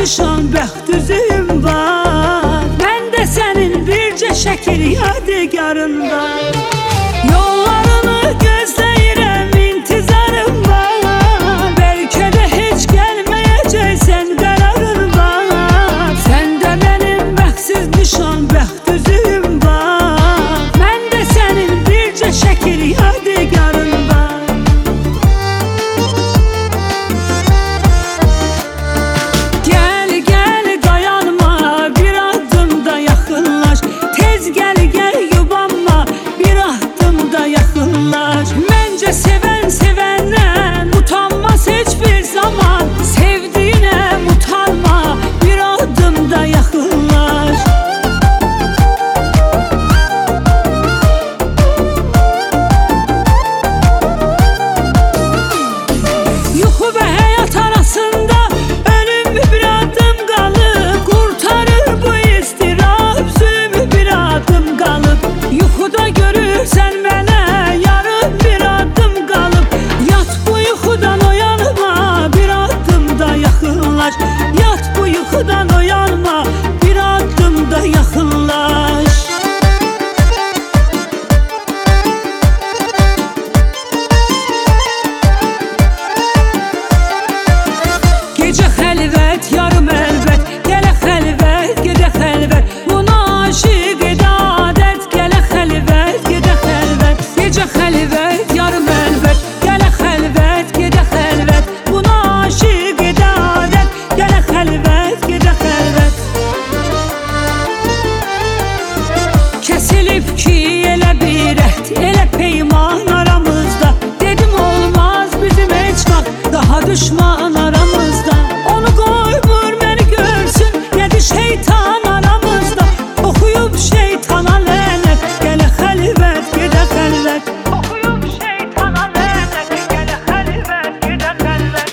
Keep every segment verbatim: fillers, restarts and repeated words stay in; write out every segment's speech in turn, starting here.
nişan bəxt üzüm var. Məndə sənin bircə şəkil yadigarın var. Yollarını gözləyirəm, intizarım var. Bəlkə də heç gəlməyəcəksən, qərarın var. Səndə mənim bəxtsiz nişan bəxt üzüm var. Məndə sənin bircə şəkil yadigarın var. Gəl, gəl, dayanma, bir addım da yaxınlaş. Tez gəl, gəl, yubanma, bir addım da yaxınlaş. Məncə sevən sevəndən utanmaz heç bir zaman. Sevdiyinə utanma, bir addım da yaxınlaş. Yuxu və həyat arasında ölüm bir adım qalıb. Qurtarır bu istirab, zülmü bir adım qalıb. Yuxuda görürsən mənə yarım bir adım qalıb. Yat bu yuxudan oyanma, bir addım da yaxınlaş. Yat bu yuxudan oyanma, bir addım da yaxınlaş. Gecə xəlvət, yarım əlvət, gələ xəlvət, gedə xəlvət. Buna aşiq edə adət, gələ xəlvət, gedə xəlvət. Gecə xəlvət, yarım əlvət, gələ xəlvət, gedə xəlvət. Buna aşiq edə adət, gələ xəlvət, gedə xəlvət. Kəsilib ki elə bir əhd, elə peyman aramızda. Dedim olmaz bizim heç vaxt daha düşman aramızda. Onu qoymur məni görsün, yedi şeytan aramızda. Oxuyub şeytana lənət, gələ xəlvət, gedə xəlvət. Oxuyub şeytana lənət, gələ xəlvət, gedə xəlvət.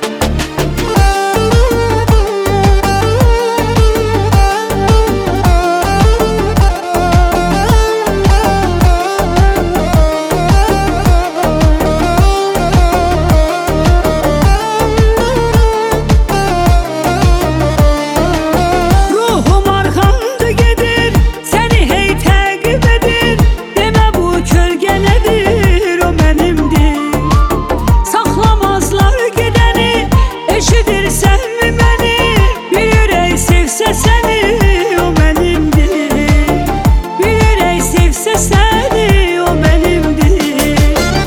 Ruhum arxamda gedir, səni hey təqib edir. Demə bu kölgə nədir, o mənimdir. Saxlamazlar gedəni, eşidirsənmi məni? Bir ürək sevsə səni, o mənimdir. Bir ürək sevsə səni, o mənimdir.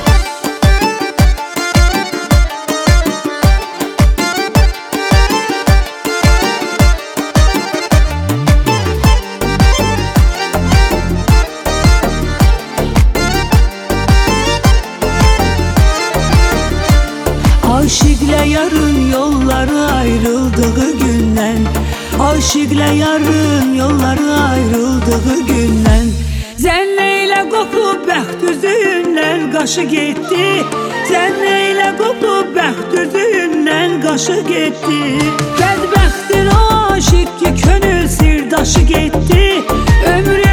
Aşıqlə yarın yolları ayrıldığı gündən. Aşıqlə yarın yolları ayrıldığı gündən. Zənnə ilə qopub bəxt üzündən qaşı getdi. Zənnə ilə qopub bəxt üzündən qaşı getdi. Bədbəxtin o aşıq ki könül sirdaşı getdi. Ömrü